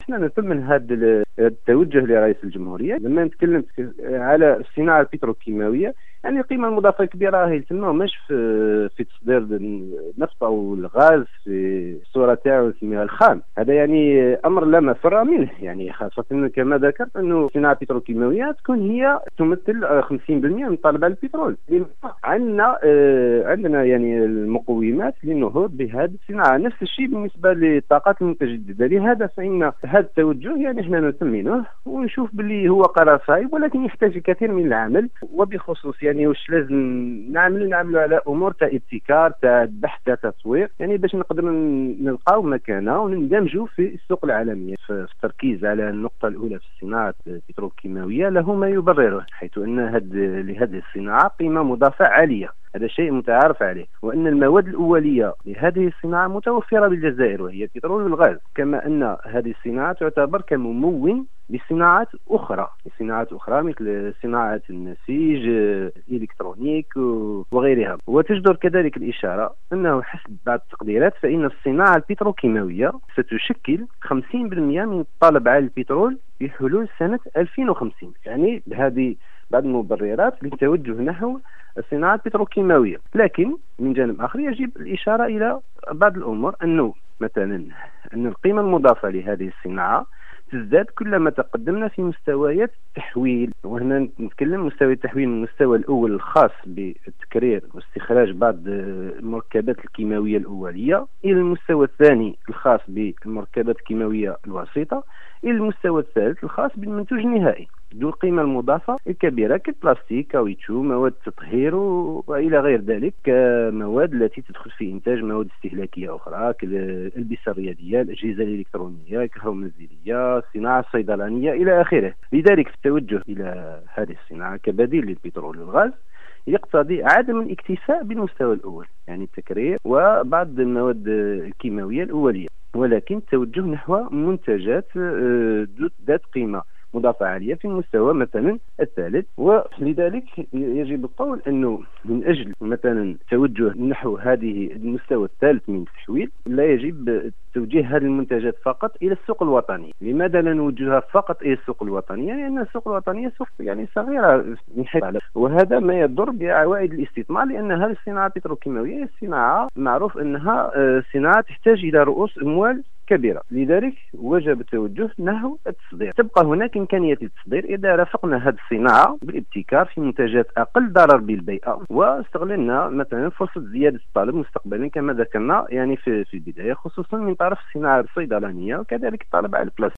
احنا نثمن هذا التوجه لرئيس الجمهورية. لما نتكلم على الصناعة البتروكيماوية، يعني القيمة المضافة الكبيرة راهي تما مش في تصدير النفط أو الغاز في الصورة تاعو نسميها الخام. هذا يعني أمر لا مفر منه، يعني خاصة كما ذكرت أنه الصناعة البتروكيماوية تكون هي تمثل 50% من طلب على البترول. عندنا يعني المقومات للنهوض بهذه الصناعة. نفس الشيء بالنسبة للطاقات المتجددة. لهذا فإن هذا التوجه يعني احنا نثمنه ونشوف باللي هو قرار صعب، ولكن يحتاج الكثير من العمل. وبخصوص يعني واش لازم نعملوا على امور تاع ابتكار، تاع بحث، تاع تطوير، يعني باش نقدر نلقاو مكانه ونندمجوا في السوق العالميه. في التركيز على النقطه الاولى في الصناعه البتروكيماويه له ما يبرره، حيث ان لهذه الصناعه قيمه مضافه عاليه، هذا شيء متعارف عليه، وأن المواد الأولية لهذه الصناعة متوفرة بالجزائر وهي البترول والغاز، كما أن هذه الصناعة تعتبر كممول لصناعات أخرى مثل صناعة النسيج، الإلكترونيك وغيرها. وتجدر كذلك الإشارة أنه حسب بعض التقديرات فإن الصناعة البتروكيماوية ستشكل 50% من الطلب على البترول في حلول سنة 2050. يعني هذه بعض المبررات للتوجه نحو الصناعة البتروكيماوية. لكن من جانب آخر يجب الإشارة إلى بعض الأمور، أنه مثلا أن القيمة المضافة لهذه الصناعة تزداد كلما تقدمنا في مستويات التحويل. وهنا نتكلم مستوى التحويل من المستوى الأول الخاص بالتكرير واستخراج بعض المركبات الكيماوية الأولية، إلى المستوى الثاني الخاص بالمركبات الكيماوية الوسيطة، إلى المستوى الثالث الخاص بالمنتوج النهائي ذو القيمة المضافة الكبيرة كالبلاستيك، كاوتشو، مواد التطهير وإلى غير ذلك، كمواد التي تدخل في إنتاج مواد استهلاكية أخرى كالألبسة الرياضية، الأجهزة الإلكترونية، الكهرباء المنزلية، الصناعة الصيدلانية إلى آخره. لذلك في التوجه إلى هذه الصناعة كبديل للبترول والغاز يقتضي عدم الاكتفاء بالمستوى الأول، يعني التكرير وبعض المواد الكيماوية الأولية، ولكن التوجه نحو منتجات ذات قيمة مضافة عالية في المستوى مثلا الثالث. ولذلك يجب القول أنه من أجل مثلا التوجه نحو هذه المستوى الثالث من التحويل لا يجب توجيه هذه المنتجات فقط إلى السوق الوطني. لماذا لا نوجهها فقط إلى السوق الوطنية؟ لأن السوق الوطنية سوق يعني صغيرة من حيث، وهذا ما يضر بعوائد الاستثمار، لأن هذه الصناعة البتروكيماوية صناعة معروف أنها صناعة تحتاج إلى رؤوس أموال كبيرة. لذلك وجب التوجه نحو التصدير. تبقى هناك إمكانية للتصدير إذا رافقنا هذه الصناعة بالابتكار في منتجات أقل ضرر بالبيئة، واستغللنا مثلا فرصة زيادة الطلب مستقبلا كما ذكرنا يعني في البداية، خصوصا من طرف الصناعة الصيدلانية، وكذلك الطلب على البلاستيك.